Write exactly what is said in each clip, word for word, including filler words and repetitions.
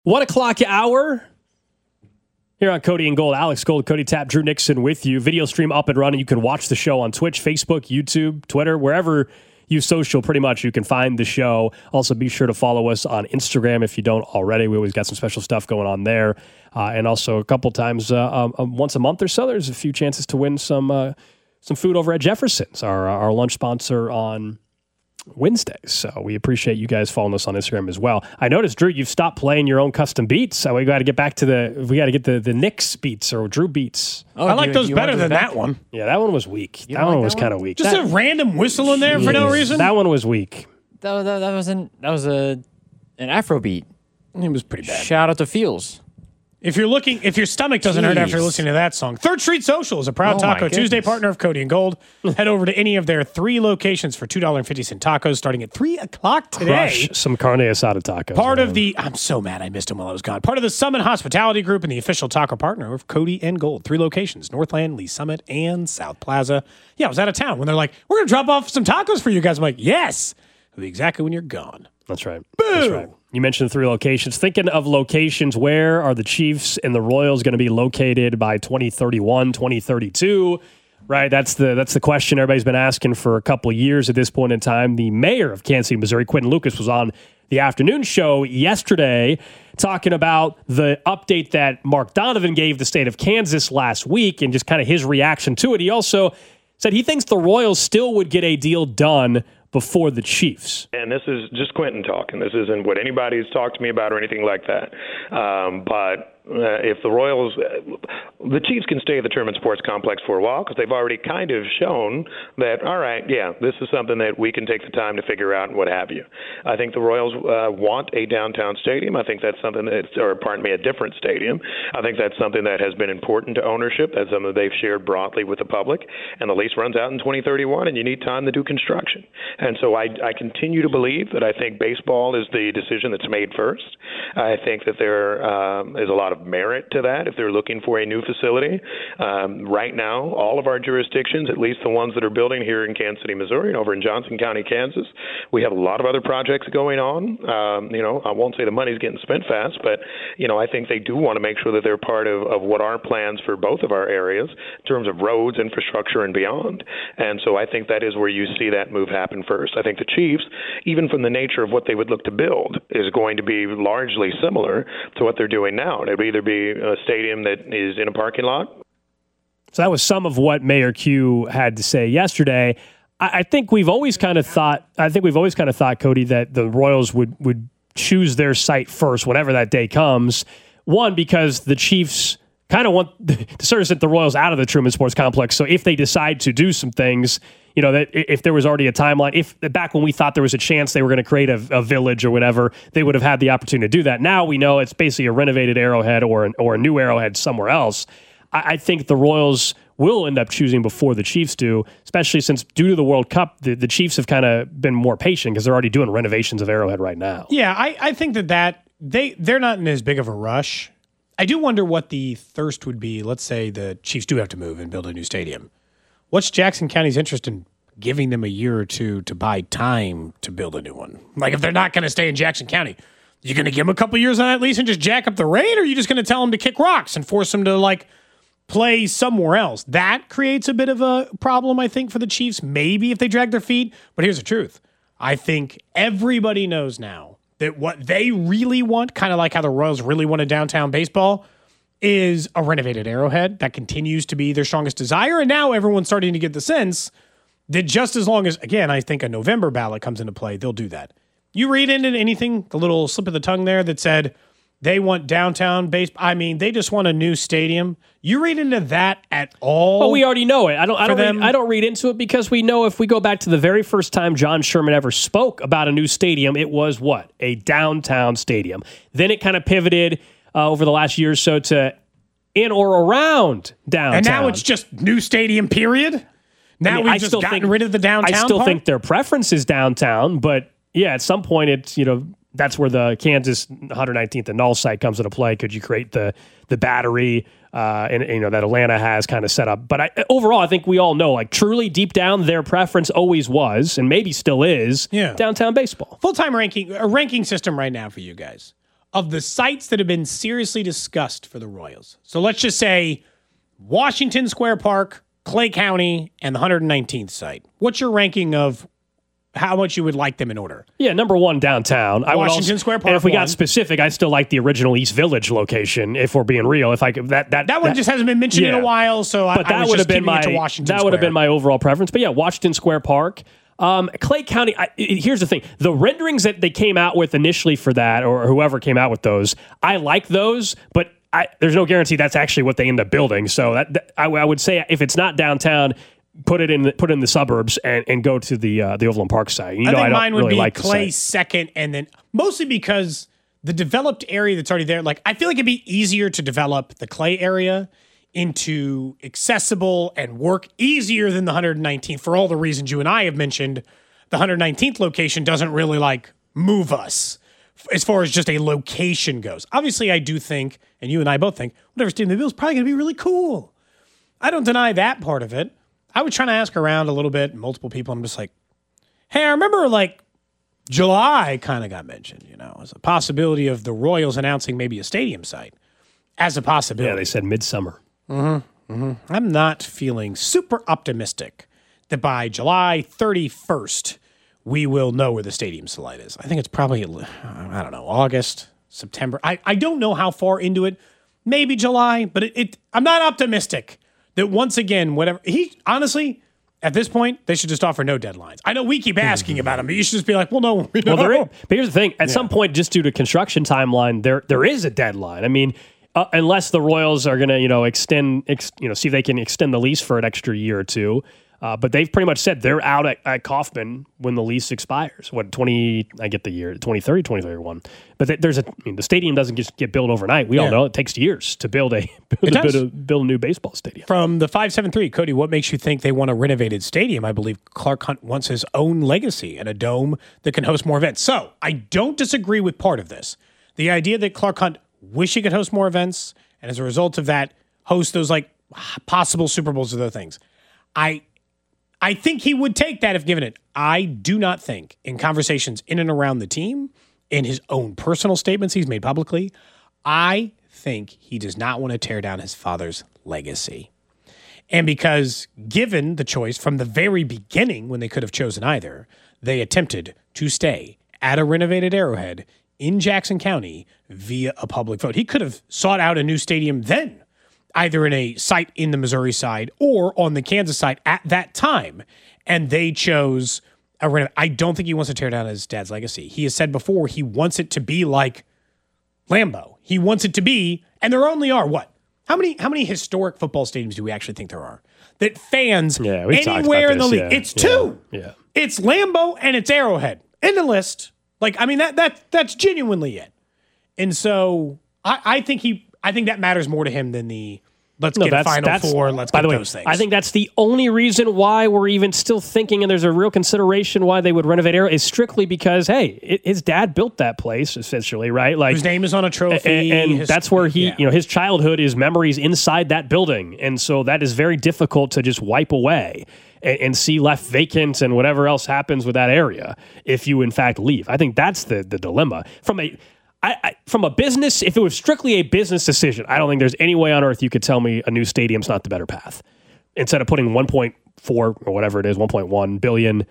One o'clock hour here on Cody and Gold. Alex Gold, Cody Tapp, Drew Nixon with you. Video stream up and running. You can watch the show on Twitch, Facebook, YouTube, Twitter, wherever you social, pretty much you can find the show. Also, be sure to follow us on Instagram if you don't already. We always got some special stuff going on there. Uh, and also a couple times, uh, um, once a month or so, there's a few chances to win some uh, some food over at Jefferson's, our, our lunch sponsor on Wednesdays. So we appreciate you guys following us on Instagram as well. I noticed, Drew, you've stopped playing your own custom beats. So we got to get back to the, we got to get the, the Knicks beats or Drew beats. Oh, I like you, those you better than that one. Yeah, that one was weak. You that one like was that kind of weak. Just that, a random whistle in there geez, for no reason? That one was weak. That, that, that wasn't, that was a an Afro beat. It was pretty bad. Shout out to Feels. If you're looking, if your stomach doesn't Jeez. hurt after listening to that song, Third Street Social is a proud Oh Taco my Tuesday goodness. partner of Cody and Gold. Head over to any of their three locations for two dollars and fifty cents tacos starting at three o'clock today. Crush some carne asada tacos. Part man. of the, I'm so mad I missed him while I was gone. Part of the Summit Hospitality Group and the official taco partner of Cody and Gold. Three locations, Northland, Lee Summit, and South Plaza. Yeah, I was out of town when they're like, we're going to drop off some tacos for you guys. I'm like, yes. It'll be exactly when you're gone. That's right. That's right. You mentioned three locations. Thinking of locations, where are the Chiefs and the Royals going to be located by twenty thirty-one, twenty thirty-two? Right, that's the that's the question everybody's been asking for a couple of years at this point in time. The mayor of Kansas City, Missouri, Quentin Lucas, was on the afternoon show yesterday talking about the update that Mark Donovan gave the state of Kansas last week and just kind of his reaction to it. He also said he thinks the Royals still would get a deal done before the Chiefs. And this is just Quentin talking. This isn't what anybody's talked to me about or anything like that. Um, but uh, if the Royals, uh, the Chiefs can stay at the Terman Sports Complex for a while because they've already kind of shown that, all right, yeah, this is something that we can take the time to figure out and what have you. I think the Royals uh, want a downtown stadium. I think that's something that's, or pardon me, a different stadium. I think that's something that has been important to ownership. That's something they've shared broadly with the public. And the lease runs out in twenty thirty-one, and you need time to do construction. And so I, I continue to believe that I think baseball is the decision that's made first. I think that there um, is a lot of merit to that if they're looking for a new facility. Um, right now, all of our jurisdictions, at least the ones that are building here in Kansas City, Missouri, and over in Johnson County, Kansas, we have a lot of other projects going on. Um, you know, I won't say the money's getting spent fast, but, you know, I think they do want to make sure that they're part of, of what our plans for both of our areas in terms of roads, infrastructure, and beyond. And so I think that is where you see that move happen first. I think the Chiefs, even from the nature of what they would look to build, is going to be largely similar to what they're doing now. It would either be a stadium that is in a parking lot. So that was some of what Mayor Q had to say yesterday. I, I think we've always kind of thought, I think we've always kind of thought, Cody, that the Royals would, would choose their site first whenever that day comes. One, because the Chiefs kind of want to sort of set the Royals out of the Truman Sports Complex. So if they decide to do some things, you know, that if there was already a timeline, if back when we thought there was a chance they were going to create a, a village or whatever, they would have had the opportunity to do that. Now we know it's basically a renovated Arrowhead or an, or a new Arrowhead somewhere else. I, I think the Royals will end up choosing before the Chiefs do, especially since due to the World Cup, the, the Chiefs have kind of been more patient because they're already doing renovations of Arrowhead right now. Yeah, I, I think that, that they, they're not in as big of a rush. I do wonder what the thirst would be. Let's say the Chiefs do have to move and build a new stadium. What's Jackson County's interest in giving them a year or two to buy time to build a new one? Like, if they're not going to stay in Jackson County, you going to give them a couple years on that lease and just jack up the rate, or are you just going to tell them to kick rocks and force them to, like, play somewhere else? That creates a bit of a problem, I think, for the Chiefs, maybe if they drag their feet. But here's the truth. I think everybody knows now that what they really want, kind of like how the Royals really wanted downtown baseball, is a renovated Arrowhead. That continues to be their strongest desire. And now everyone's starting to get the sense that just as long as, again, I think a November ballot comes into play, they'll do that. You read into anything, the little slip of the tongue there that said they want downtown baseball. I mean, they just want a new stadium. You read into that at all? Well, we already know it. I don't. I don't. them? Read, I don't read into it because we know if we go back to the very first time John Sherman ever spoke about a new stadium, it was what? A downtown stadium. Then it kind of pivoted uh, over the last year or so to in or around downtown. And now it's just new stadium. Period. Now I mean, we've I just gotten think, rid of the downtown. I still part? think their preference is downtown, but yeah, at some point it's you know. That's where the Kansas one hundred nineteenth and Null site comes into play. Could you create the the battery uh, and you know that Atlanta has kind of set up? But I, overall, I think we all know, like truly deep down, their preference always was, and maybe still is, yeah. downtown baseball. Full time ranking a ranking system right now for you guys of the sites that have been seriously discussed for the Royals. So let's just say Washington Square Park, Clay County, and the one hundred nineteenth site. What's your ranking of how much you would like them in order? Yeah, number one, downtown. I would Washington also, Square Park. And if we one. got specific, I still like the original East Village location. If we're being real, if I could, that that That one that, just hasn't been mentioned yeah. in a while, so I, But that I was would just have been keeping my it to Washington that would have Square. been my overall preference. But yeah, Washington Square Park. Um, Clay County, I, here's the thing. The renderings that they came out with initially for that, or whoever came out with those, I like those, but I, there's no guarantee that's actually what they end up building. So that, that I, I would say if it's not downtown, put it in the, put it in the suburbs and, and go to the uh, the Overland Park site. You know, I think I don't mine would really be like the Clay site. second, and then mostly because the developed area that's already there, like I feel like it'd be easier to develop the Clay area into accessible and work easier than the one hundred nineteenth for all the reasons you and I have mentioned. The one hundred nineteenth location doesn't really like move us as far as just a location goes. Obviously, I do think, and you and I both think, whatever stadium they build is probably going to be really cool. I don't deny that part of it. I was trying to ask around a little bit, multiple people, and I'm just like, hey, I remember like July kind of got mentioned, you know, as a possibility of the Royals announcing maybe a stadium site as a possibility. Yeah, they said midsummer. Mm-hmm, mm-hmm. I'm not feeling super optimistic that by July thirty-first, we will know where the stadium site is. I think it's probably, I don't know, August, September. I, I don't know how far into it. Maybe July, but it, it I'm not optimistic that once again, whatever, he, honestly, at this point, they should just offer no deadlines. I know we keep asking about them, but you should just be like, well, no, we Well, know. there is, but here's the thing. At Yeah. some point, just due to construction timeline, there there is a deadline. I mean, uh, unless the Royals are going to, you know, extend, ex, you know, see if they can extend the lease for an extra year or two. Uh, but they've pretty much said they're out at, at Kauffman when the lease expires. What, twenty, I get the year, twenty thirty, twenty thirty-one. But th- there's a, I mean, the stadium doesn't just get built overnight. We Yeah. all know it takes years to build a, build, a, does. build, a, build a new baseball stadium. From the five seven three, Cody, what makes you think they want a renovated stadium? I believe Clark Hunt wants his own legacy and a dome that can host more events. So I don't disagree with part of this. The idea that Clark Hunt wish he could host more events, and as a result of that, host those like possible Super Bowls or those things. I I think he would take that if given it. I do not think in conversations in and around the team, in his own personal statements he's made publicly, I think he does not want to tear down his father's legacy. And because given the choice from the very beginning when they could have chosen either, they attempted to stay at a renovated Arrowhead in Jackson County via a public vote. He could have sought out a new stadium then, either in a site in the Missouri side or on the Kansas side at that time. And they chose a reno- I don't think he wants to tear down his dad's legacy. He has said before he wants it to be like Lambeau. He wants it to be, and there only are what? How many how many historic football stadiums do we actually think there are? That fans Yeah, we talked anywhere about in the this, league. yeah, It's yeah, two. yeah. It's Lambeau and it's Arrowhead. In the list. Like, I mean, that that that's genuinely it. And so I, I think he I think that matters more to him than the let's No, get a that's- Final that's- Four, let's by get the way, those things. I think that's the only reason why we're even still thinking, and there's a real consideration why they would renovate Arrow, is strictly because, hey, it, his dad built that place, essentially, right? Like his name is on a trophy. and, and his- that's where he, yeah. you know, his childhood is memories inside that building, and so that is very difficult to just wipe away and, and see left vacant and whatever else happens with that area if you in fact leave. I think that's the the dilemma from a. I, I, from a business, if it was strictly a business decision, I don't think there's any way on earth you could tell me a new stadium's not the better path. Instead of putting one point four or whatever it is, one point one billion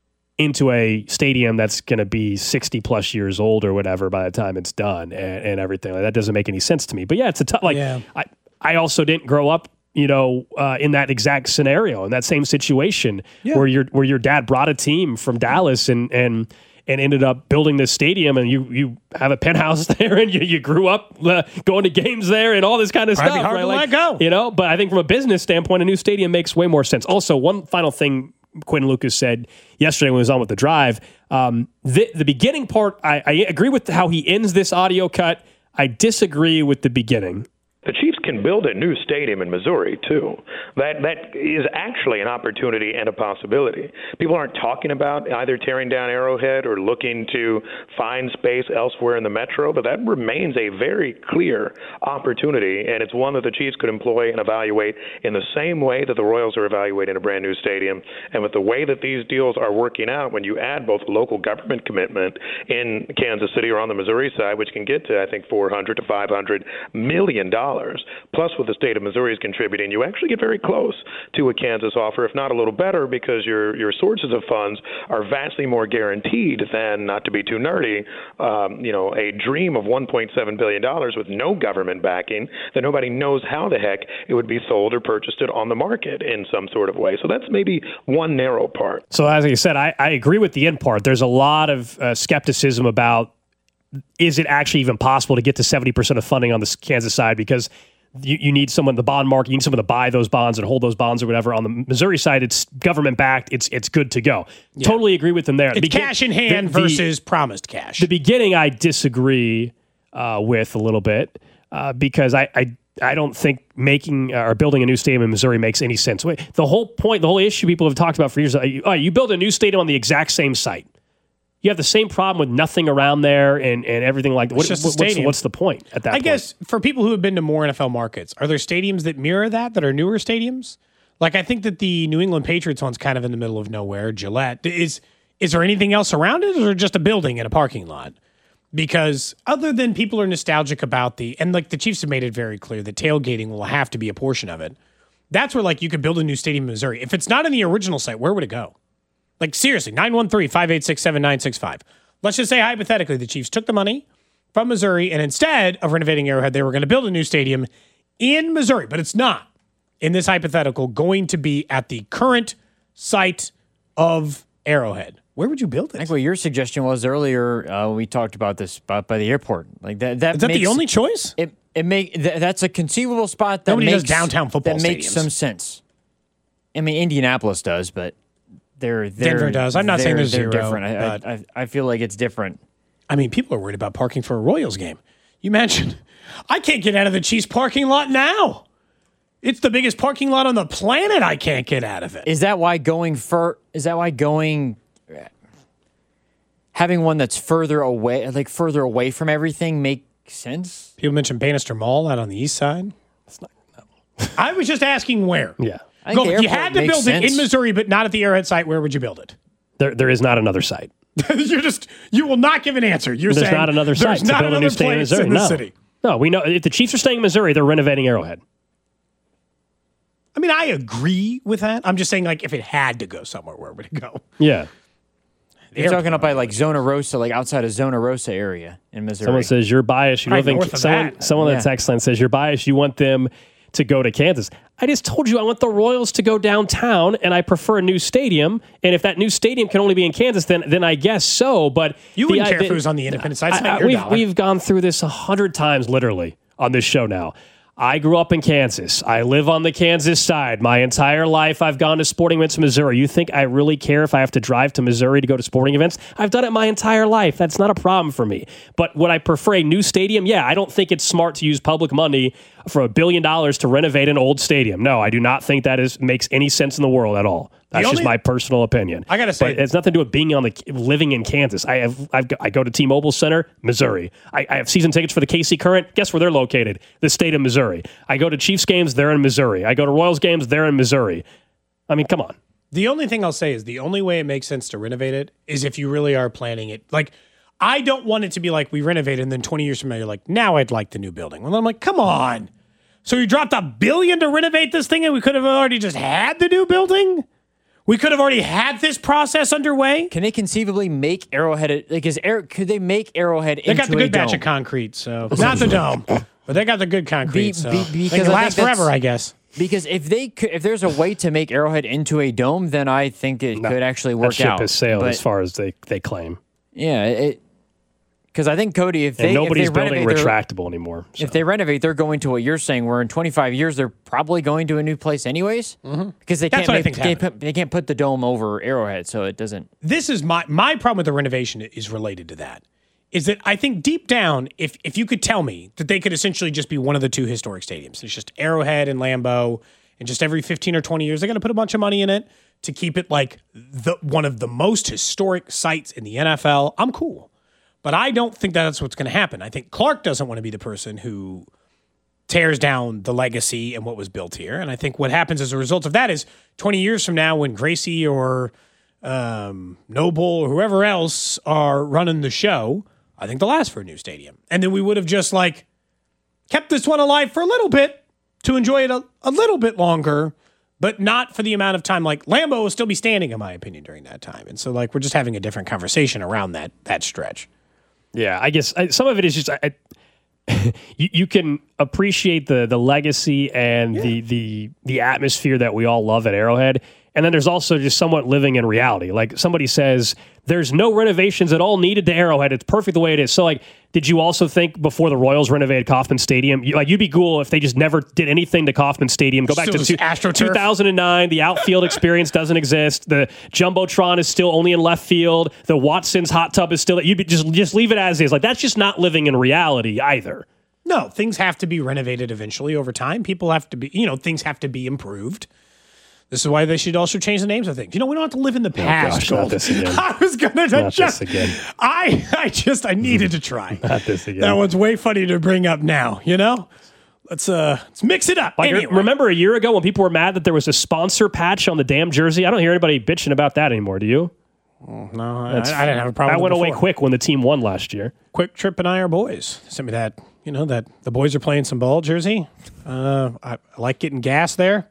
into a stadium that's going to be sixty plus years old or whatever by the time it's done and, and everything, like, that doesn't make any sense to me. But yeah, it's a tough. Like Yeah. I, I also didn't grow up, you know, uh, in that exact scenario, in that same situation Yeah. where your where your dad brought a team from Dallas and and. and ended up building this stadium, and you you have a penthouse there, and you, you grew up uh, going to games there and all this kind of Probably stuff. hard right? to Like, let go. You know, but I think from a business standpoint, a new stadium makes way more sense. Also, one final thing Quinn Lucas said yesterday when he was on with The Drive, um, the, the beginning part, I, I agree with how he ends this audio cut. I disagree with the beginning. The Chiefs can build a new stadium in Missouri too. That that is actually an opportunity and a possibility. People aren't talking about either tearing down Arrowhead or looking to find space elsewhere in the metro, but that remains a very clear opportunity, and it's one that the Chiefs could employ and evaluate in the same way that the Royals are evaluating a brand new stadium. And with the way that these deals are working out, when you add both local government commitment in Kansas City or on the Missouri side, which can get to, I think, four hundred to five hundred million dollars, plus what the state of Missouri is contributing, you actually get very close to a Kansas offer, if not a little better, because your your sources of funds are vastly more guaranteed than, not to be too nerdy, um, you know, a dream of one point seven billion dollars with no government backing that nobody knows how the heck it would be sold or purchased it on the market in some sort of way. So that's maybe one narrow part. So as I said, I, I agree with the end part. There's a lot of uh, skepticism about, is it actually even possible to get to seventy percent of funding on the Kansas side? Because you, you need someone, the bond market, you need someone to buy those bonds and hold those bonds or whatever. On the Missouri side, it's government backed. It's it's good to go. Yeah. Totally agree with them there. It's Begin- cash in hand the, versus the, promised cash. The beginning, I disagree uh, with a little bit uh, because I, I I don't think making uh, or building a new stadium in Missouri makes any sense. The whole point, the whole issue people have talked about for years, uh, you, uh, you build a new stadium on the exact same site. You have the same problem with nothing around there and, and everything like that. What, just what's, what's the point at that I point? guess for people who have been to more N F L markets, are there stadiums that mirror that, that are newer stadiums? Like, I think that the New England Patriots one's kind of in the middle of nowhere. Gillette. Is is there anything else around it, or just a building and a parking lot? Because other than people are nostalgic about the, and like the Chiefs have made it very clear that tailgating will have to be a portion of it. That's where, like, you could build a new stadium in Missouri. If it's not in the original site, where would it go? Like, seriously, nine one three, five eight six, seven nine six five. Let's just say, hypothetically, the Chiefs took the money from Missouri, and instead of renovating Arrowhead, they were going to build a new stadium in Missouri. But it's not, in this hypothetical, going to be at the current site of Arrowhead. Where would you build it? I think what your suggestion was earlier, uh, we talked about this by, by the airport. Like that, that Is that makes, the only choice? It it make th- that's a conceivable spot that Nobody makes does downtown football that stadiums. makes some sense. I mean, Indianapolis does, but they're, they're Denver does. I'm not saying there's they're zero, different. I, I, I I feel like it's different. I mean, people are worried about parking for a Royals game. You mentioned, I can't get out of the Chiefs parking lot now. It's the biggest parking lot on the planet. I can't get out of it. Is that why going for? Is that why going? Having one that's further away, like further away from everything, makes sense? People mentioned Bannister Mall out on the east side. That's not. No. I was just asking where. Yeah. I think Go, if you had to build sense. it in Missouri, but not at the Arrowhead site, where would you build it? There, there is not another site. You're just, you will not give an answer. You're there's saying not another site there's to not build a new stadium in Missouri. In the no. city. No, we know if the Chiefs are staying in Missouri, they're renovating Arrowhead. I mean, I agree with that. I'm just saying, like, if it had to go somewhere, where would it go? Yeah. You're talking up by like Zona Rosa, like outside of Zona Rosa area in Missouri. Someone says you're biased. You Right, don't think north of someone, that. someone Yeah. that's excellent says you're biased. You want them to go to Kansas. I just told you I want the Royals to go downtown, and I prefer a new stadium. And if that new stadium can only be in Kansas, then then I guess so. But You the- wouldn't care the- if it was on the independent side. It's I- not I- your we've dollar. we've gone through this a hundred times, literally, on this show now. I grew up in Kansas. I live on the Kansas side. My entire life, I've gone to sporting events in Missouri. You think I really care if I have to drive to Missouri to go to sporting events? I've done it my entire life. That's not a problem for me. But would I prefer a new stadium? Yeah, I don't think it's smart to use public money for a billion dollars to renovate an old stadium. No, I do not think that is makes any sense in the world at all. That's only- just my personal opinion. I gotta say- but it's nothing to do with being on the living in Kansas. I have I've, I go to T-Mobile Center, Missouri. I, I have season tickets for the K C Current. Guess where they're located? The state of Missouri. I go to Chiefs games, they're in Missouri. I go to Royals games, they're in Missouri. I mean, come on. The only thing I'll say is the only way it makes sense to renovate it is if you really are planning it. Like, I don't want it to be like we renovated and then twenty years from now you're like, now I'd like the new building. Well, I'm like, come on. So you dropped a billion to renovate this thing and we could have already just had the new building? We could have already had this process underway? Can they conceivably make Arrowhead? Like, is Arrow, could they make Arrowhead They into got the a good batch dome? of concrete, so not the dome, but they got the good concrete. Be- so be- they because can I think last that's- forever, I guess. Because if they could, if there's a way to make Arrowhead into a dome, then I think it No, could actually work that ship out. has sailed But, as far as they, they claim. yeah, it. Because I think Cody, if And they nobody's if they building renovate their- retractable anymore. so. If they renovate, they're going to what you're saying. Where in twenty-five years, they're probably going to a new place anyways. Mm-hmm. Because they That's can't what I make, think's they, can't happening. put, they can't put the dome over Arrowhead, so it doesn't. This is my my problem with the renovation is related to that. is that I think deep down, if if you could tell me that they could essentially just be one of the two historic stadiums, it's just Arrowhead and Lambeau, and just every fifteen or twenty years, they're going to put a bunch of money in it to keep it like the one of the most historic sites in the N F L, I'm cool. But I don't think that's what's going to happen. I think Clark doesn't want to be the person who tears down the legacy and what was built here. And I think what happens as a result of that is twenty years from now when Gracie or um, Noble or whoever else are running the show, I think they'll ask for a new stadium. And then we would have just like kept this one alive for a little bit to enjoy it a, a little bit longer, but not for the amount of time. Like Lambeau will still be standing, in my opinion, during that time. And so like we're just having a different conversation around that that stretch. Yeah, I guess I, some of it is just I, you, you can appreciate the the legacy and yeah. the the the atmosphere that we all love at Arrowhead. And then there's also just somewhat living in reality. Like somebody says, there's no renovations at all needed to Arrowhead. It's perfect the way it is. So like, did you also think before the Royals renovated Kauffman Stadium, you, like you'd be cool if they just never did anything to Kauffman Stadium? Go back Still to two, AstroTurf. two thousand nine. The outfield experience doesn't exist. The Jumbotron is still only in left field. The Watson's hot tub is still. You'd be, just just leave it as is. Like that's just not living in reality either. No, things have to be renovated eventually over time. People have to be, you know, things have to be improved. This is why they should also change the names of things. You know, we don't have to live in the past. Oh gosh, not this again. I was going to Not just, this again. I, I just, I needed to try. Not this again. That one's way funny to bring up now, you know? Let's uh, let's mix it up. Like, anyway. remember a year ago when people were mad that there was a sponsor patch on the damn jersey? I don't hear anybody bitching about that anymore, do you? Oh, no, I, I didn't have a problem That with went it away before. quick when the team won last year. Quick Trip and I are boys. Sent me that, you know, that the boys are playing some ball jersey. Uh, I, I like getting gas there.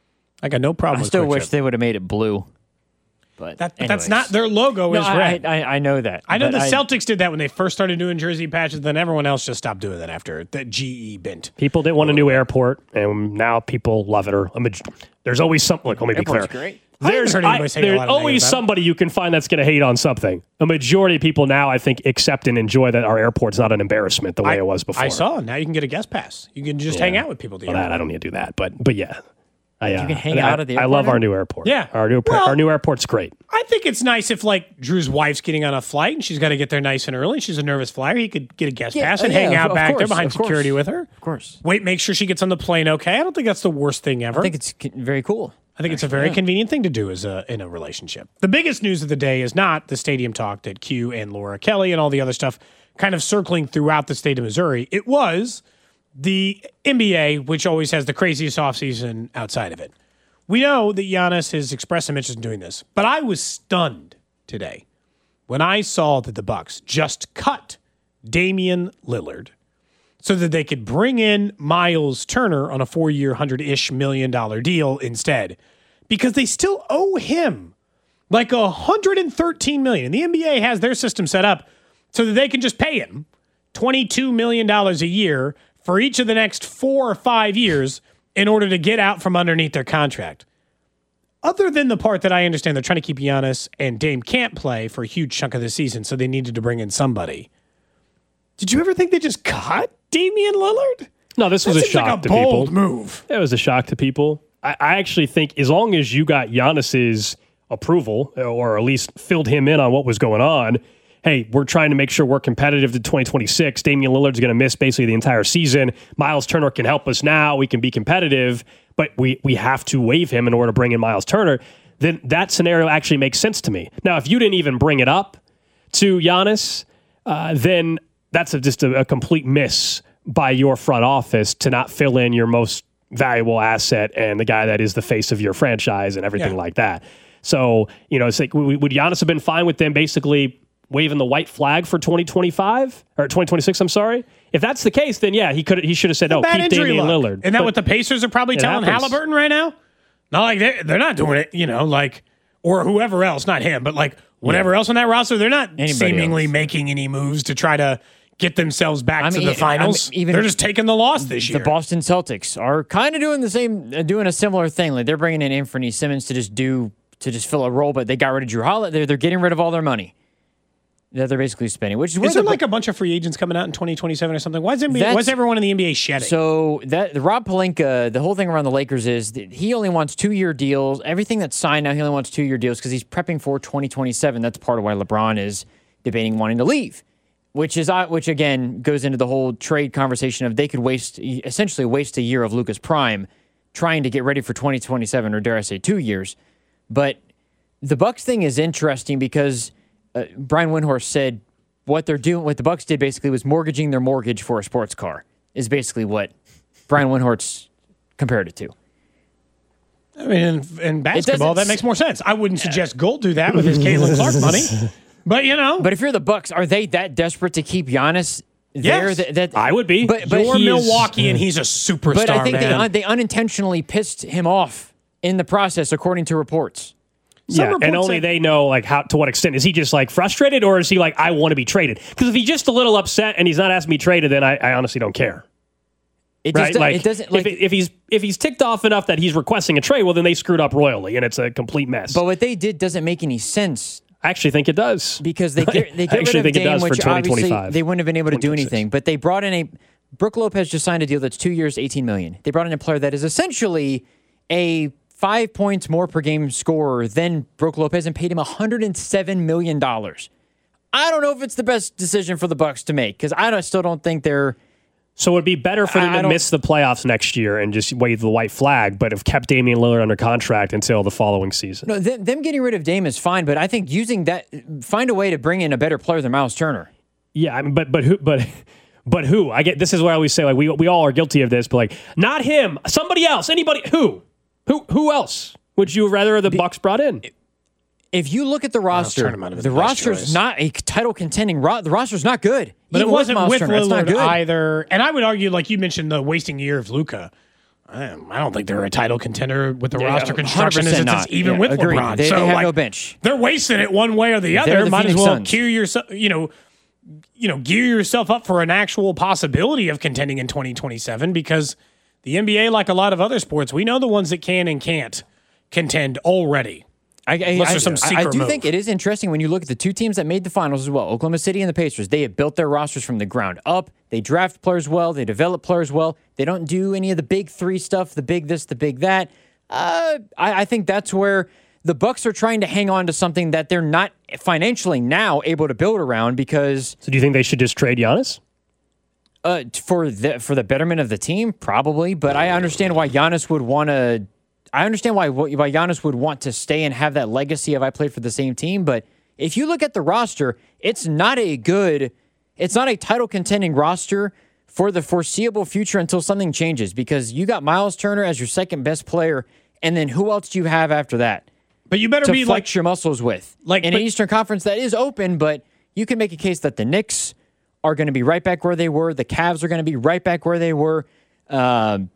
I got no problem I with still Quick wish Trip. they would have made it blue. But, That, but that's anyways. not their logo No, is I, red. I, I know that. I know but the Celtics did that when they first started doing jersey patches. Then everyone else just stopped doing that after the G E bent. People didn't want a new airport, and now people love it. Or a maj- there's always something. Like, let me be Airport's clear. great. I haven't There's, heard anybody say a there's lot of negative always about it. somebody you can find that's going to hate on something. A majority of people now, I think, accept and enjoy that our airport's not an embarrassment the way I, it was before. I saw. Now you can get a guest pass. You can just hang out with people. Well, that, I don't need to do that, but but yeah. I, uh, You can hang I, out at the I airport love now? our new airport. Yeah. Our new, Well- our new airport's great. I think it's nice if like Drew's wife's getting on a flight and she's got to get there nice and early. She's a nervous flyer. He could get a guest Yeah, pass and yeah, hang out of back there course, behind of course. security with her. Of course. Wait, make sure she gets on the plane okay. I don't think that's the worst thing ever. I think it's c- very cool. I think it's a very convenient thing to do as a, in a relationship. The biggest news of the day is not the stadium talk that Q and Laura Kelly and all the other stuff kind of circling throughout the state of Missouri. It was the N B A, which always has the craziest offseason outside of it. We know that Giannis has expressed some interest in doing this, but I was stunned today when I saw that the Bucks just cut Damian Lillard so that they could bring in Miles Turner on a four-year, hundred-ish million dollar deal instead, because they still owe him like one hundred thirteen million dollars. And the N B A has their system set up so that they can just pay him twenty-two million dollars a year for each of the next four or five years in order to get out from underneath their contract. Other than the part that I understand they're trying to keep Giannis and Dame can't play for a huge chunk of the season, so they needed to bring in somebody. Did you ever think they just cut Damian Lillard? No, this was That a seems shock like a to bold people. move. It was a shock to people. I, I actually think as long as you got Giannis's approval, or at least filled him in on what was going on, hey, we're trying to make sure we're competitive to twenty twenty-six. Damian Lillard's going to miss basically the entire season. Miles Turner can help us now. We can be competitive, but we we have to waive him in order to bring in Miles Turner. Then that scenario actually makes sense to me. Now, if you didn't even bring it up to Giannis, uh, then that's a, just a, a complete miss by your front office to not fill in your most valuable asset and the guy that is the face of your franchise and everything Yeah. like that. So, you know, it's like, w- would Giannis have been fine with them basically waving the white flag for twenty twenty-five or twenty twenty-six? I'm sorry. If that's the case, then yeah, he could he should have said, "No, Bad keep injury Damian luck. Lillard." Isn't that But what the Pacers are probably it telling happens. Halliburton right now? Not like they're, they're not doing it, you know, like, or whoever else, not him, but like whatever else on that roster, they're not Anybody seemingly else. making any moves to try to get themselves back I to mean, the finals. I mean, even they're just taking the loss this The year. Boston Celtics are kind of doing the same, uh, doing a similar thing. Like they're bringing in Anthony Simmons to just do to just fill a role, but they got rid of Drew Holiday. They're they're getting rid of all their money that they're basically spending. Which is, where Is there the, like a bunch of free agents coming out in twenty twenty-seven or something? Why is, N B A, That's- why is everyone in the N B A shedding? So that the Rob Pelinka, the whole thing around the Lakers is that he only wants two-year deals. Everything that's signed now, he only wants two-year deals because he's prepping for twenty twenty-seven. That's part of why LeBron is debating wanting to leave. which is uh, which again goes into the whole trade conversation of they could waste essentially waste a year of Luka's prime trying to get ready for twenty twenty-seven, or dare I say two years. But the Bucks thing is interesting because uh, Brian Windhorst said what they're doing, what the Bucks did basically was mortgaging their mortgage for a sports car, is basically what Brian Windhorst compared it to. I mean, in, in basketball, that makes more sense. I wouldn't suggest Gold do that with his Caitlin Clark money, but you know. But if you're the Bucks, are they that desperate to keep Giannis there? Yes. That, that I would be. But, but You're he is- Milwaukee, and he's a superstar, But I think man. they un- they unintentionally pissed him off in the process, according to reports. Yeah, reports and only say- they know like how to what extent is he just like frustrated, or is he like I want to be traded? Because if he's just a little upset and he's not asking to be traded, then I, I honestly don't care. It Right? just do- like it doesn't like. if, it, if he's if he's ticked off enough that he's requesting a trade, well then they screwed up royally and it's a complete mess. but what they did doesn't make any sense I actually think it does because they get, they I get actually rid of think it Dame, does for which twenty obviously twenty-five. they wouldn't have been able to do twenty twenty-six. anything. But they brought in a Brooke Lopez just signed a deal that's two years, eighteen million dollars. They brought in a player that is essentially a five points more per game scorer than Brooke Lopez and paid him one hundred seven million dollars. I don't know if it's the best decision for the Bucks to make because I don't, still don't think they're. So it would be better for them I- I to don't- miss the playoffs next year and just wave the white flag, but have kept Damian Lillard under contract until the following season. No, them, them getting rid of Dame is fine, but I think using that, find a way to bring in a better player than Miles Turner. Yeah, I mean, but but who but but who? I get this is what I always say. Like we we all are guilty of this, but like not him, somebody else, anybody who who who else would you rather the Bucks brought in? If you look at the roster, Turner might have been the the best roster's choice. not a title contending. Ro- the roster's not good. But Even it wasn't Miles with Turner, it's not Lillard good. either. And I would argue, like you mentioned, the wasting year of Luka. I I don't think they're a title contender with the roster construction as one hundred percent it's not. even Yeah, with agreed. LeBron. They- so they have like, no bench. They're wasting it one way or the They're other. the Might as Phoenix well Suns. gear yourself, you know, you know, gear yourself up for an actual possibility of contending in twenty twenty-seven because the N B A, like a lot of other sports, we know the ones that can and can't contend already. I, I, Unless I, there's some I- secret I do move. think it is interesting when you look at the two teams that made the finals as well, Oklahoma City and the Pacers. They have built their rosters from the ground up. They draft players well. They develop players well. They don't do any of the big three stuff, the big this, the big that. Uh, I, I think that's where the Bucks are trying to hang on to something that they're not financially now able to build around because So do you think they should just trade Giannis? uh, for the for the betterment of the team, probably. But I understand why Giannis would want to. I understand why why Giannis would want to stay and have that legacy of I played for the same team. But if you look at the roster, it's not a good, it's not a title contending roster for the foreseeable future until something changes. Because you got Miles Turner as your second best player, and then who else do you have after that But you better to be flex like your muscles with? like- in but- an Eastern Conference that is open, but you can make a case that the Knicks are going to be right back where they were. The Cavs are going to be right back where they were. Um,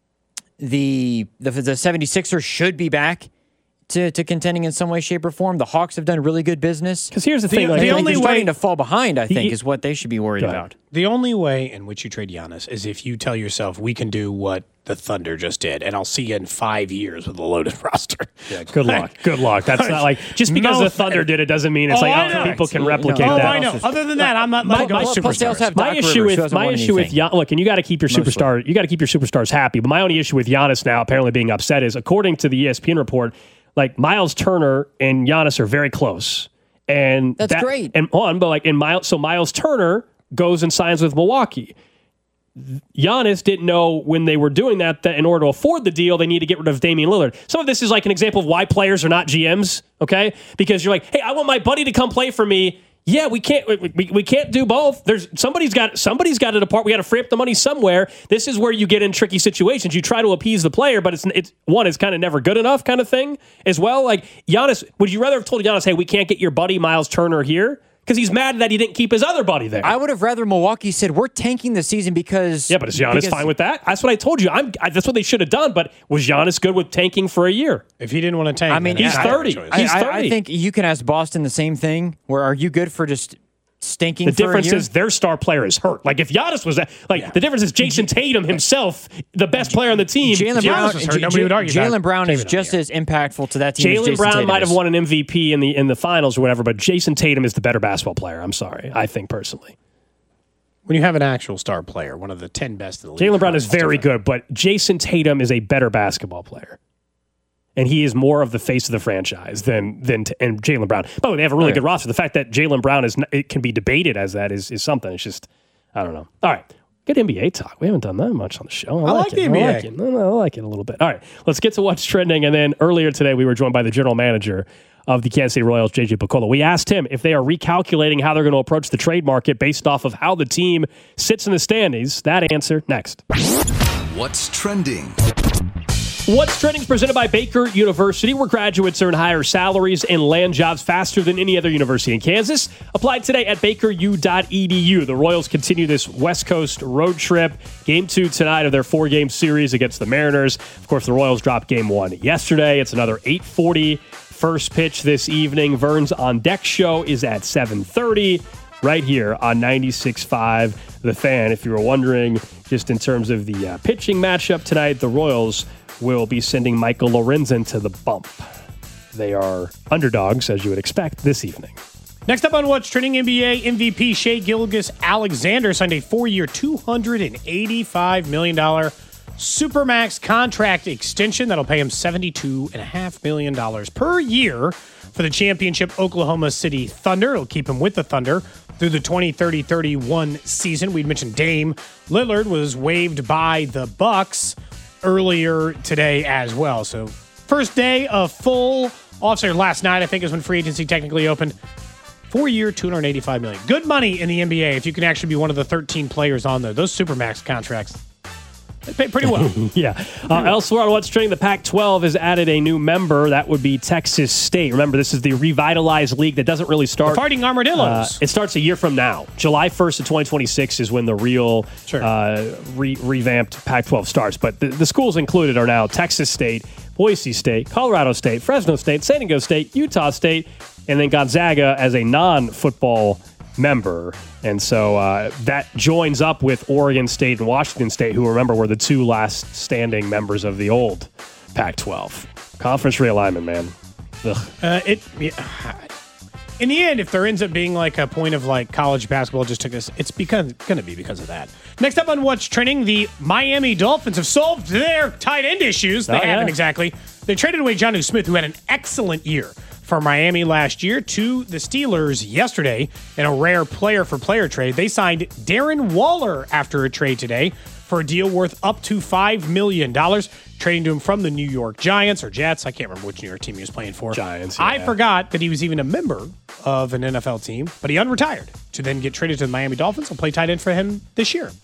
the, the the 76ers should be back to, to contending in some way, shape, or form. The Hawks have done really good business. Because here's the, The- thing: like, the Like, only they're way- starting to fall behind, I think, He- is what they should be worried Go ahead. about. the only way in which you trade Giannis is if you tell yourself we can do what the Thunder just did, and I'll see you in five years with a loaded roster. yeah, good luck, good luck. That's not like just because No, the Thunder did it doesn't mean it's Oh, like I oh, know. people can No, replicate Oh, that. I know. Other than that, I'm not My- letting go my- of plus they also superstars. have My Doc issue Rivers, who with hasn't my won issue with anything. Gian, look, and you got to keep your Mostly. superstar, you got to keep your superstars happy. But my only issue with Giannis now, apparently being upset, is according to the E S P N report, like Miles Turner and Giannis are very close, and That's that- great. And on, but like in Miles, so Miles Turner goes and signs with Milwaukee. Giannis didn't know when they were doing that that in order to afford the deal, they need to get rid of Damian Lillard. Some of this is like an example of why players are not G Ms, okay? Because you're like, hey, I want my buddy to come play for me. Yeah, we can't we, we, we can't do both. There's somebody's got somebody's got to depart. We got to free up the money somewhere. This is where you get in tricky situations. You try to appease the player, but it's it's one is kind of never good enough kind of thing as well. Like Giannis, would you rather have told Giannis, hey, we can't get your buddy Miles Turner here? Because he's mad that he didn't keep his other buddy there. I would have rather Milwaukee said, we're tanking the season because... Yeah, but is Giannis because- fine with that? That's what I told you. I'm. I, that's what they should have done. But was Giannis good with tanking for a year? If he didn't want to tank, I mean, then he's I have a thirty. choice. I, He's I- I thirty. think you can ask Boston the same thing. Where are you good for just stinking The for a difference year? is their star player is hurt. Like if Giannis was that, like the difference is Jason Tatum himself, the best player on the team. Jalen Giannis Brown, was hurt. J- Nobody would argue that. Jalen Brown is Tatum just here. as impactful to that team as Jalen Jason Brown Tatum might have is. won an M V P in the in the finals or whatever, but Jason Tatum is the better basketball player. I'm sorry, I think personally. When you have an actual star player, one of the ten best in the league. Jalen Brown is it's very different. good, but Jason Tatum is a better basketball player. and he is more of the face of the franchise than than t- and Jaylen Brown. By the way, they have a really good roster. The fact that Jaylen Brown is n- it can be debated as that is is something. It's just I don't know. All right. Good N B A talk. We haven't done that much on the show. I, I like, like it. the N B A. I like it. No, no, I like it a little bit. All right, let's get to what's trending. And then earlier today, we were joined by the general manager of the Kansas City Royals, J J Picollo. We asked him if they are recalculating how they're going to approach the trade market based off of how the team sits in the standings. That answer next. What's trending? What's Trending is presented by Baker University, where graduates earn higher salaries and land jobs faster than any other university in Kansas. Apply today at baker u dot e d u. The Royals continue this West Coast road trip. Game two tonight of their four-game series against the Mariners. Of course, the Royals dropped game one yesterday. It's another eight forty first pitch this evening. Vern's On Deck show is at seven thirty right here on ninety-six point five The Fan. If you were wondering, just in terms of the uh, pitching matchup tonight, the Royals will be sending Michael Lorenzen to the bump. They are underdogs, as you would expect, this evening. Next up on What's Trending, N B A M V P Shai Gilgeous-Alexander signed a four-year, two hundred eighty-five million dollars Supermax contract extension that'll pay him seventy-two point five million dollars per year for the championship Oklahoma City Thunder. It'll keep him with the Thunder through the twenty thirty thirty-one season. We'd mentioned Dame Lillard was waived by the Bucks earlier today as well. So first day of full officer last night, I think, is when free agency technically opened. Four-year, two hundred eighty-five million dollars. Good money in the N B A if you can actually be one of the thirteen players on there. Those Supermax contracts, they pay pretty well. yeah. Uh, elsewhere on What's Trending, the Pac twelve has added a new member. That would be Texas State. Remember, this is the revitalized league that doesn't really start. The Fighting Armadillos. Uh, it starts a year from now. July first of twenty twenty-six is when the real Sure. uh, re- revamped Pac twelve starts. But the, the schools included are now Texas State, Boise State, Colorado State, Fresno State, San Diego State, Utah State, and then Gonzaga as a non-football member. And so uh, that joins up with Oregon State and Washington State, who, remember, were the two last standing members of the old Pac twelve. Conference realignment, man. Ugh. Uh, it yeah, in the end, if there ends up being like a point of like college basketball just took us, it's because going to be because of that. Next up on What's Trending, the Miami Dolphins have solved their tight end issues. They Oh, yeah. haven't exactly. They traded away Jonnu Smith, who had an excellent year for Miami last year, to the Steelers yesterday in a rare player-for-player trade. They signed Darren Waller after a trade today for a deal worth up to five million dollars, trading to him from the New York Giants or Jets. I can't remember which New York team he was playing for. Giants, I yeah. forgot that he was even a member of an N F L team, but he unretired to then get traded to the Miami Dolphins and play tight end for him this year.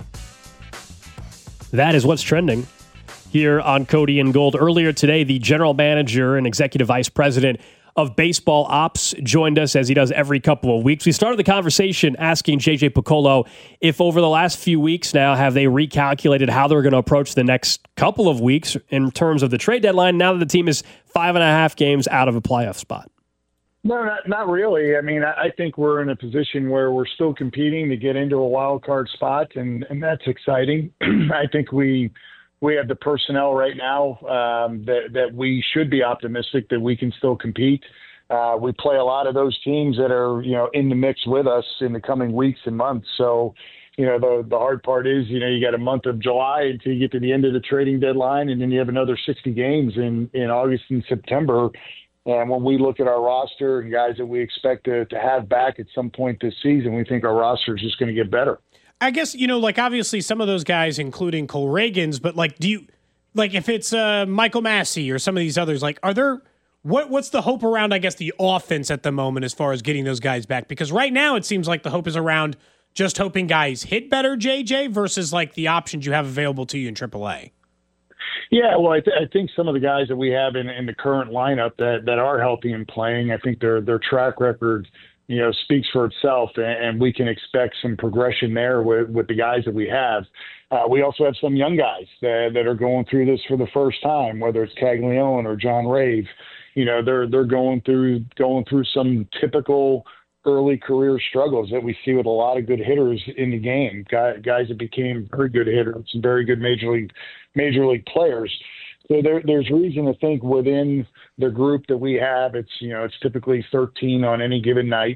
That is What's Trending here on Cody and Gold. Earlier today, the general manager and executive vice president of baseball ops joined us, as he does every couple of weeks. We started the conversation asking J J Picollo if over the last few weeks now, have they recalculated how they're going to approach the next couple of weeks in terms of the trade deadline, now that the team is five and a half games out of a playoff spot? No, not, not really. I mean, I, I think we're in a position where we're still competing to get into a wild card spot, and, and that's exciting. I think we we have the personnel right now um, that, that we should be optimistic that we can still compete. Uh, we play a lot of those teams that are, you know, in the mix with us in the coming weeks and months. So, you know, the the hard part is, you know, you got a month of July until you get to the end of the trading deadline, and then you have another sixty games in, in August and September. And when we look at our roster and guys that we expect to, to have back at some point this season, we think our roster is just going to get better. I guess, you know, like obviously some of those guys, including Cole Reagans, but like, do you, like if it's uh, Michael Massey or some of these others, like are there, what what's the hope around, I guess, the offense at the moment as far as getting those guys back? Because right now it seems like the hope is around just hoping guys hit better, J J, versus like the options you have available to you in triple A. Yeah, well, I, th- I think some of the guys that we have in, in the current lineup that, that are healthy and playing, I think their their track record, you know, speaks for itself, and, and we can expect some progression there with, with the guys that we have. Uh, we also have some young guys that, that are going through this for the first time, whether it's Caglione or John Rave. You know, they're they're going through going through some typical early career struggles that we see with a lot of good hitters in the game, guys, guys that became very good hitters and very good major league major league players. So there, there's reason to think within the group that we have, it's, you know, it's typically thirteen on any given night.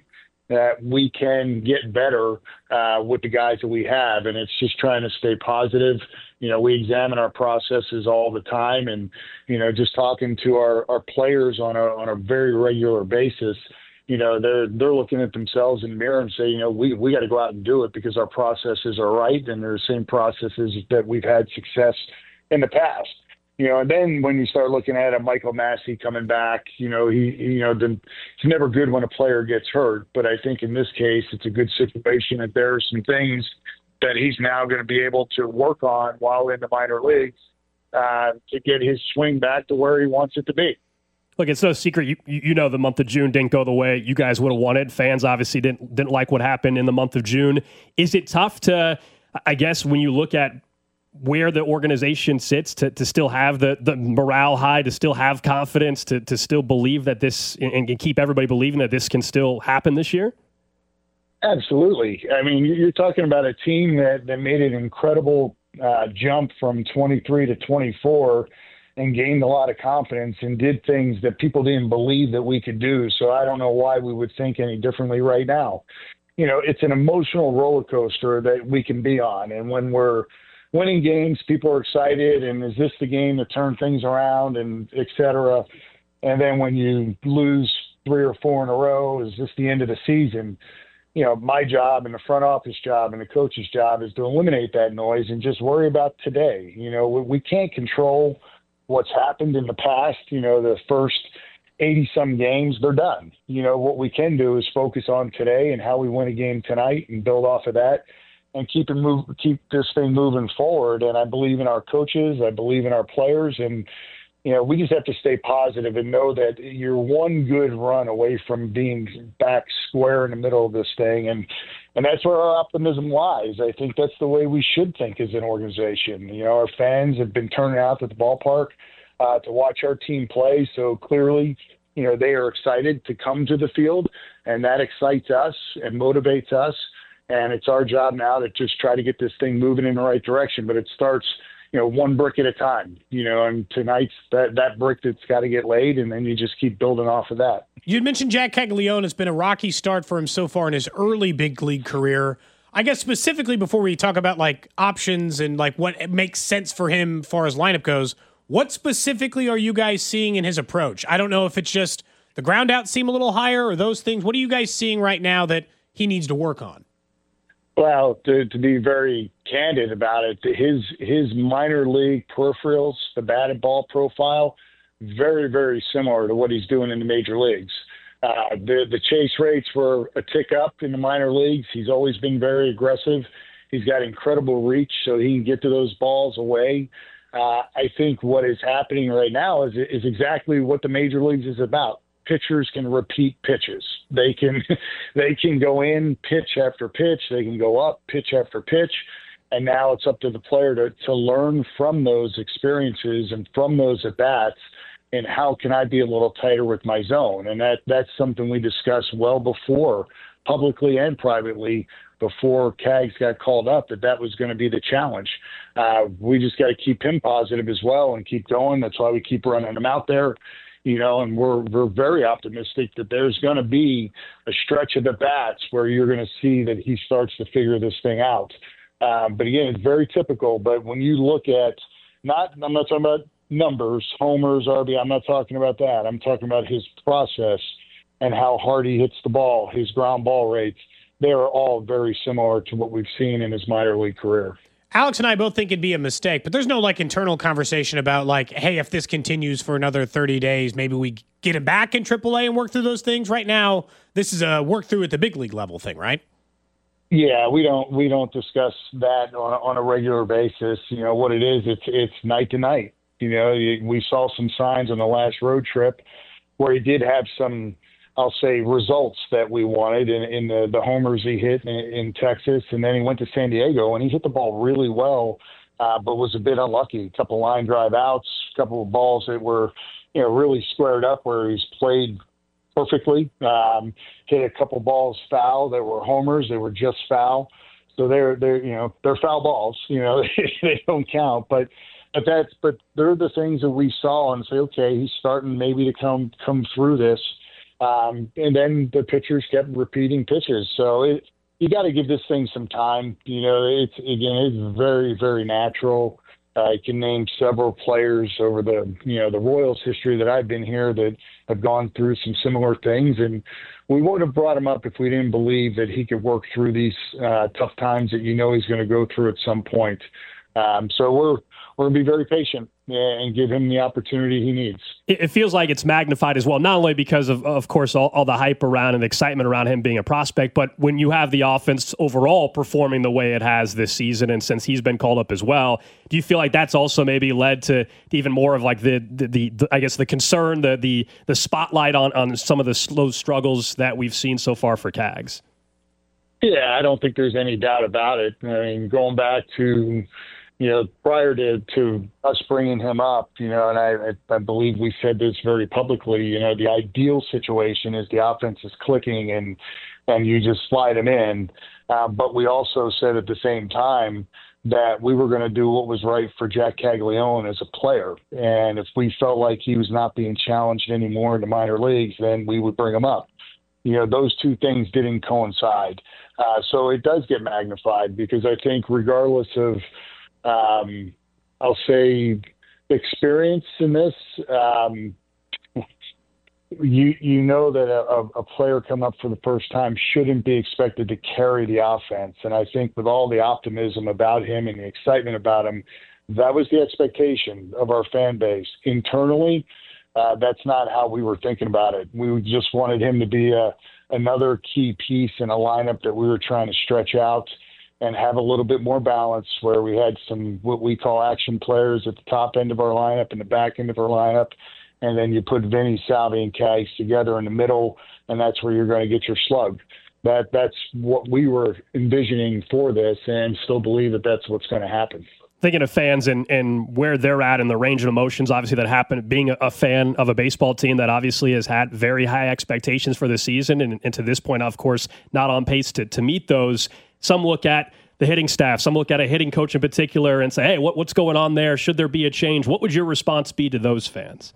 that we can get better uh, with the guys that we have. And it's just trying to stay positive. You know, we examine our processes all the time, and, you know, just talking to our, our players on a, on a very regular basis, you know, they're, they're looking at themselves in the mirror and say, you know, we, we got to go out and do it because our processes are right. And they're the same processes that we've had success in the past. You know, and then when you start looking at a Michael Massey coming back, you know, he, you know, the, it's never good when a player gets hurt. But I think in this case, it's a good situation that there are some things that he's now going to be able to work on while in the minor leagues uh, to get his swing back to where he wants it to be. Look, it's no secret. You you know the month of June didn't go the way you guys would have wanted. Fans obviously didn't didn't like what happened in the month of June. Is it tough to, I guess, when you look at where the organization sits, to, to still have the, the morale high, to still have confidence, to, to still believe that this, and, and keep everybody believing that this can still happen this year? Absolutely. I mean, you're talking about a team that, that made an incredible uh, jump from twenty-three to twenty-four and gained a lot of confidence and did things that people didn't believe that we could do. So I don't know why we would think any differently right now. You know, it's an emotional roller coaster that we can be on. And when we're winning games, people are excited, and is this the game to turn things around, and et cetera. And then when you lose three or four in a row, is this the end of the season? You know, my job and the front office job and the coach's job is to eliminate that noise and just worry about today. You know, we, we can't control what's happened in the past. You know, the first eighty-some games, they're done. You know, what we can do is focus on today and how we win a game tonight and build off of that. And keep it move, keep this thing moving forward. And I believe in our coaches. I believe in our players. And, you know, we just have to stay positive and know that you're one good run away from being back square in the middle of this thing. And, and that's where our optimism lies. I think that's the way we should think as an organization. You know, our fans have been turning out at the ballpark uh, to watch our team play. So clearly, you know, they are excited to come to the field, and that excites us and motivates us. And it's our job now to just try to get this thing moving in the right direction. But it starts, you know, one brick at a time, you know, and tonight's that, that brick that's got to get laid, and then you just keep building off of that. You had mentioned Jack Caglione. It's been a rocky start for him so far in his early big league career. I guess specifically before we talk about, like, options and, like, what makes sense for him as far as lineup goes, what specifically are you guys seeing in his approach? I don't know if it's just the ground out seem a little higher or those things. What are you guys seeing right now that he needs to work on? Well, to, to be very candid about it, his his minor league peripherals, the bat and ball profile, very, very similar to what he's doing in the major leagues. Uh, the, the chase rates were a tick up in the minor leagues. He's always been very aggressive. He's got incredible reach, so he can get to those balls away. Uh, I think what is happening right now is, is exactly what the major leagues is about. Pitchers can repeat pitches. They can they can go in pitch after pitch. They can go up pitch after pitch. And now it's up to the player to, to learn from those experiences and from those at-bats, and how can I be a little tighter with my zone? And that that's something we discussed well before, publicly and privately, before Cags got called up, that that was going to be the challenge. Uh, we just got to keep him positive as well and keep going. That's why we keep running him out there. You know, and we're we're very optimistic that there's going to be a stretch of the bats where you're going to see that he starts to figure this thing out. Um, but again, it's very typical. But when you look at, not, I'm not talking about numbers, homers, R B I, I'm not talking about that. I'm talking about his process and how hard he hits the ball, his ground ball rates. They are all very similar to what we've seen in his minor league career. Alex and I both think it'd be a mistake, but there's no, like, internal conversation about, like, hey, if this continues for another thirty days, maybe we get him back in triple A and work through those things. Right now, this is a work through at the big league level thing, right? Yeah, we don't we don't discuss that on a, on a regular basis. You know what it is? It's it's night to night. You know, we saw some signs on the last road trip where he did have some, I'll say, results that we wanted in, in the, the homers he hit in, in Texas. And then he went to San Diego, and he hit the ball really well, uh, but was a bit unlucky. A couple line drive outs, a couple of balls that were, you know, really squared up where he's played perfectly. Um, hit a couple balls foul that were homers. They were just foul. So they're, they're you know, they're foul balls. You know, they don't count. But but that's but they're the things that we saw and say, okay, he's starting maybe to come come through this. Um, and then the pitchers kept repeating pitches. So it, you got to give this thing some time. You know, it's, again, it's very, very natural. Uh, I can name several players over the, you know, the Royals history that I've been here that have gone through some similar things. And we wouldn't have brought him up if we didn't believe that he could work through these uh, tough times that you know he's going to go through at some point. Um, so we're we're going to be very patient and give him the opportunity he needs. It feels like it's magnified as well, not only because of, of course, all, all the hype around and excitement around him being a prospect, but when you have the offense overall performing the way it has this season, and since he's been called up as well, do you feel like that's also maybe led to, to even more of like the, the, the, the I guess, the concern, the the the spotlight on, on some of the slow struggles that we've seen so far for Cags? Yeah, I don't think there's any doubt about it. I mean, going back to, you know, prior to, to us bringing him up, you know, and I, I believe we said this very publicly, you know, the ideal situation is the offense is clicking and, and you just slide him in. Uh, but we also said at the same time that we were going to do what was right for Jack Caglianone as a player. And if we felt like he was not being challenged anymore in the minor leagues, then we would bring him up. You know, those two things didn't coincide. Uh, so it does get magnified because I think regardless of, Um, I'll say experience in this. Um, you you know that a, a player come up for the first time shouldn't be expected to carry the offense, and I think with all the optimism about him and the excitement about him, that was the expectation of our fan base. Internally, uh, that's not how we were thinking about it. We just wanted him to be a, another key piece in a lineup that we were trying to stretch out and have a little bit more balance where we had some what we call action players at the top end of our lineup and the back end of our lineup. And then you put Vinny, Salvi, and Cags together in the middle, and that's where you're going to get your slug. That That's what we were envisioning for this and still believe that that's what's going to happen. Thinking of fans and, and where they're at in the range of emotions, obviously, that happen, being a, a fan of a baseball team that obviously has had very high expectations for the season and, and to this point, of course, not on pace to, to meet those. Some look at the hitting staff, some look at a hitting coach in particular and say, hey, what, what's going on there? Should there be a change? What would your response be to those fans?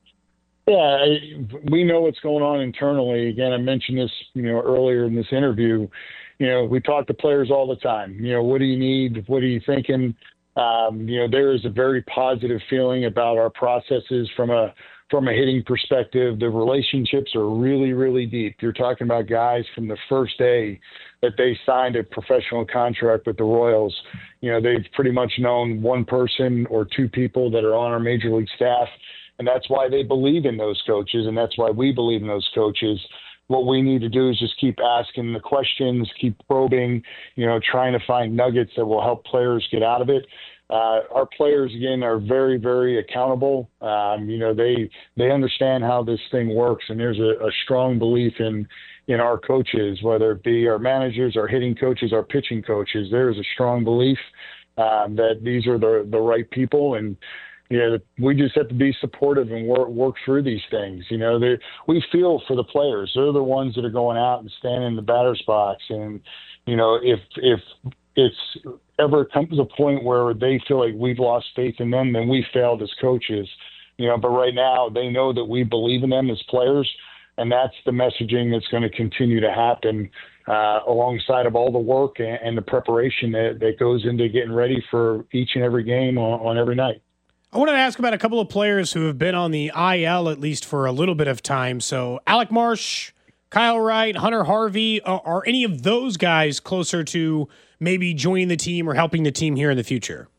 Yeah, we know what's going on internally. Again, I mentioned this, you know, earlier in this interview. You know, we talk to players all the time. You know, what do you need? What are you thinking? Um, you know, there is a very positive feeling about our processes from a from a hitting perspective. The relationships are really, really deep. You're talking about guys from the first day that they signed a professional contract with the Royals. You know, they've pretty much known one person or two people that are on our major league staff, and that's why they believe in those coaches, and that's why we believe in those coaches. What we need to do is just keep asking the questions, keep probing, you know, trying to find nuggets that will help players get out of it. Uh, our players, again, are very, very accountable. Um, you know, they they understand how this thing works, and there's a, a strong belief in in our coaches, whether it be our managers, our hitting coaches, our pitching coaches. There is a strong belief um, that these are the the right people, and you know, we just have to be supportive and work work through these things. You know, they, we feel for the players. They're the ones that are going out and standing in the batter's box, and you know, if if it's ever comes to a point where they feel like we've lost faith in them, then we failed as coaches. You know, but right now they know that we believe in them as players, and that's the messaging that's going to continue to happen uh, alongside of all the work and, and the preparation that, that goes into getting ready for each and every game on, on every night. I wanted to ask about a couple of players who have been on the I L at least for a little bit of time. So Alec Marsh, Kyle Wright, Hunter Harvey, are, are any of those guys closer to maybe joining the team or helping the team here in the future?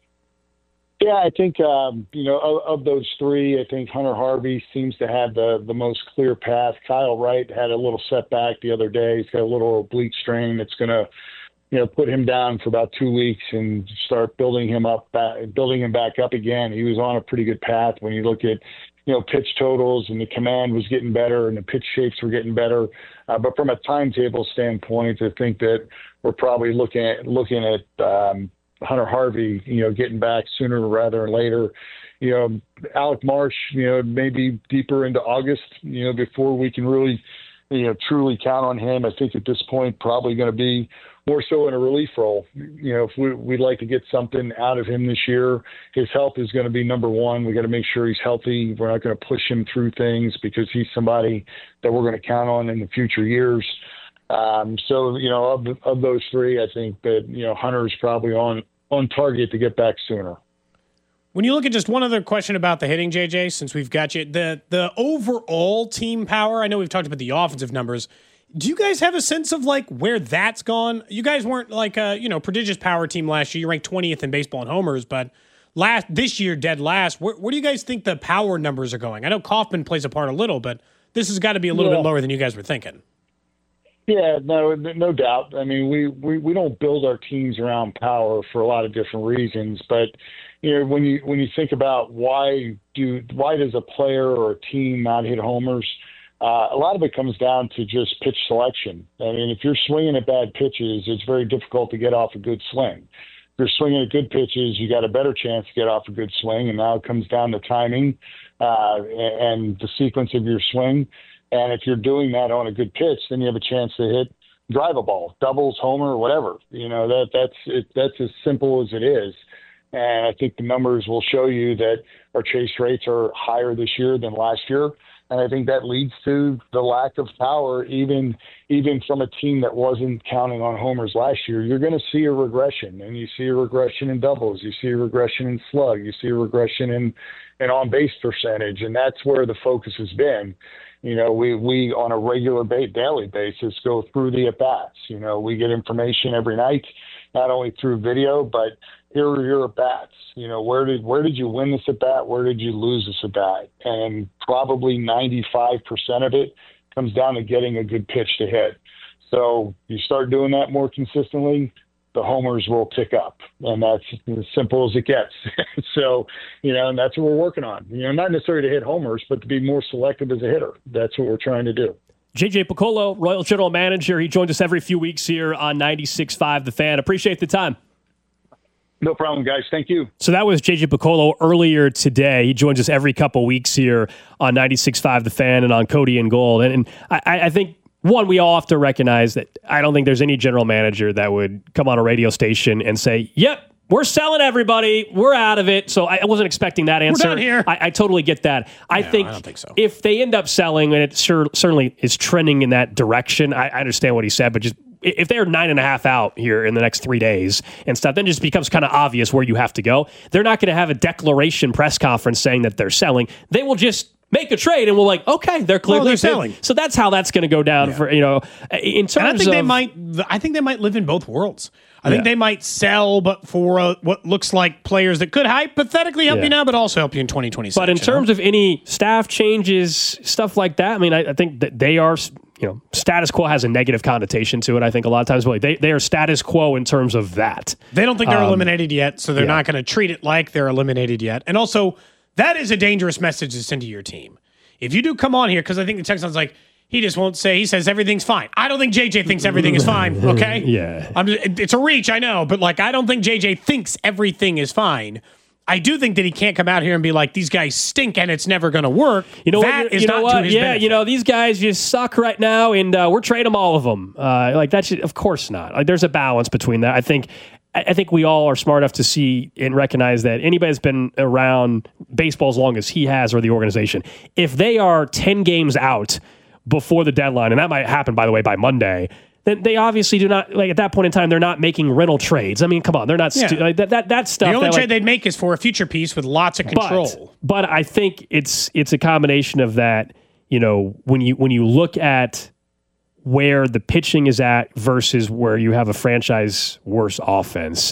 Yeah, I think, um, you know, of, of those three, I think Hunter Harvey seems to have the, the most clear path. Kyle Wright had a little setback the other day. He's got a little oblique strain that's going to, you know, put him down for about two weeks and start building him up, back, building him back up again. He was on a pretty good path when you look at, you know, pitch totals, and the command was getting better and the pitch shapes were getting better. Uh, but from a timetable standpoint, I think that we're probably looking at looking at um, Hunter Harvey, you know, getting back sooner rather than later. You know, Alec Marsh, you know, maybe deeper into August, you know, before we can really, you know, truly count on him. I think at this point, probably going to be more so in a relief role. You know, if we, we'd like to get something out of him this year, his health is going to be number one. We got to make sure he's healthy. We're not going to push him through things because he's somebody that we're going to count on in the future years. Um, so, you know, of, of those three, I think that, you know, Hunter's probably on, on target to get back sooner. When you look at just one other question about the hitting, J J, since we've got you, the the overall team power, I know we've talked about the offensive numbers. Do you guys have a sense of like where that's gone? You guys weren't like a, you know, prodigious power team last year. You ranked twentieth in baseball in homers, but last this year, dead last. Where, where do you guys think the power numbers are going? I know Kauffman plays a part a little, but this has got to be a little yeah. bit lower than you guys were thinking. Yeah, no, no doubt. I mean, we, we, we don't build our teams around power for a lot of different reasons, but you know, when you when you think about why do why does a player or a team not hit homers, uh, a lot of it comes down to just pitch selection. I mean, if you're swinging at bad pitches, it's very difficult to get off a good swing. If you're swinging at good pitches, you got a better chance to get off a good swing, and now it comes down to timing uh, and the sequence of your swing. And if you're doing that on a good pitch, then you have a chance to hit drive a ball, doubles, homer, whatever. You know, that that's it, that's as simple as it is. And I think the numbers will show you that our chase rates are higher this year than last year. And I think that leads to the lack of power, even even from a team that wasn't counting on homers last year. You're going to see a regression, and you see a regression in doubles. You see a regression in slug. You see a regression in, in on-base percentage, and that's where the focus has been. You know, we, we on a regular ba- daily basis go through the at-bats. You know, we get information every night, not only through video, but here are your at-bats. You know, where did where did you win this at-bat? Where did you lose this at-bat? And probably ninety-five percent of it comes down to getting a good pitch to hit. So you start doing that more consistently, the homers will tick up, and that's as simple as it gets. So, you know, and that's what we're working on. You know, not necessarily to hit homers, but to be more selective as a hitter. That's what we're trying to do. J J Picollo, Royals General Manager. He joins us every few weeks here on ninety-six point five The Fan. Appreciate the time. No problem, guys. Thank you. So that was J J Picollo earlier today. He joins us every couple weeks here on ninety-six point five The Fan and on Cody and Gold. And, and I, I think, one, we all have to recognize that I don't think there's any general manager that would come on a radio station and say, yep, we're selling everybody. We're out of it. So I wasn't expecting that answer. We're done here. I, I totally get that. I, no, think I don't think so. If they end up selling, and it sure, certainly is trending in that direction, I, I understand what he said, but just if they're nine and a half out here in the next three days and stuff, then it just becomes kind of obvious where you have to go. They're not going to have a declaration press conference saying that they're selling. They will just make a trade, and we're like, okay, they're clearly well, they're selling. So that's how that's going to go down. Yeah. For you know, in terms and I think of, they might. I think they might live in both worlds. I think yeah. they might sell, but for uh, what looks like players that could hypothetically help yeah. you now, but also help you in twenty twenty-six. But in terms know? of any staff changes, stuff like that, I mean, I, I think that they are. You know, status quo has a negative connotation to it. I think a lot of times, but they they are status quo in terms of that. They don't think they're um, eliminated yet, so they're yeah. not going to treat it like they're eliminated yet. And also, that is a dangerous message to send to your team. If you do come on here, because I think the text sounds like he just won't say. He says everything's fine. I don't think J J thinks everything is fine. Okay, yeah, I'm just, it's a reach, I know, but like I don't think J J thinks everything is fine. I do think that he can't come out here and be like, these guys stink and it's never going to work. You know that what? is you know not what? to his yeah, benefit. you know, these guys just suck right now, and uh, we're trading them all of them. Uh, like that's of course not. Like there's a balance between that. I think. I think we all are smart enough to see and recognize that anybody that's been around baseball as long as he has or the organization, if they are ten games out before the deadline, and that might happen, by the way, by Monday, then they obviously do not, like at that point in time, they're not making rental trades. I mean, come on, they're not, stu- yeah. like, that, that, that stuff. The only that, trade like, they'd make is for a future piece with lots of control. But, but I think it's it's a combination of that, you know, when you when you look at where the pitching is at versus where you have a franchise worse offense,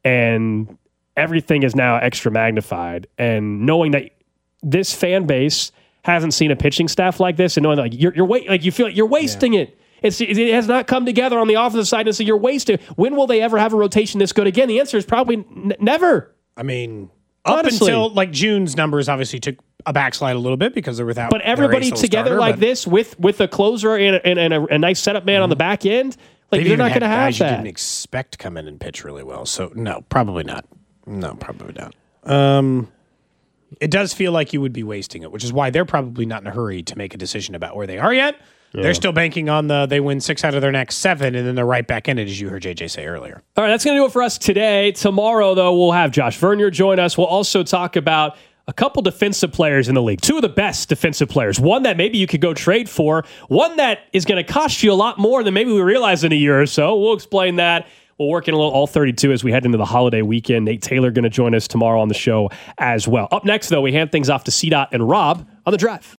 and everything is now extra magnified, and knowing that this fan base hasn't seen a pitching staff like this, and knowing that like you're you're wait, like you feel like you're wasting yeah. it. It's, it has not come together on the offensive side, and so you're wasting. When will they ever have a rotation this good again? The answer is probably n- never. I mean, up Honestly. until like June's numbers obviously took a backslide a little bit because they're without. But everybody together starter, like but this with with a closer and a, and, and a, a nice setup man mm-hmm. on the back end, like you're not going to have guys that. You didn't expect to come in and pitch really well, so no, probably not. No, probably not. Um, it does feel like you would be wasting it, which is why they're probably not in a hurry to make a decision about where they are yet. Yeah. They're still banking on the they win six out of their next seven, and then they're right back in it, as you heard J J say earlier. All right, that's going to do it for us today. Tomorrow, though, we'll have Josh Vernier join us. We'll also talk about a couple defensive players in the league, two of the best defensive players, one that maybe you could go trade for, one that is going to cost you a lot more than maybe we realize in a year or so. We'll explain that. We'll work in a little all thirty-two as we head into the holiday weekend. Nate Taylor going to join us tomorrow on the show as well. Up next, though, we hand things off to C. Dot and Rob on The Drive.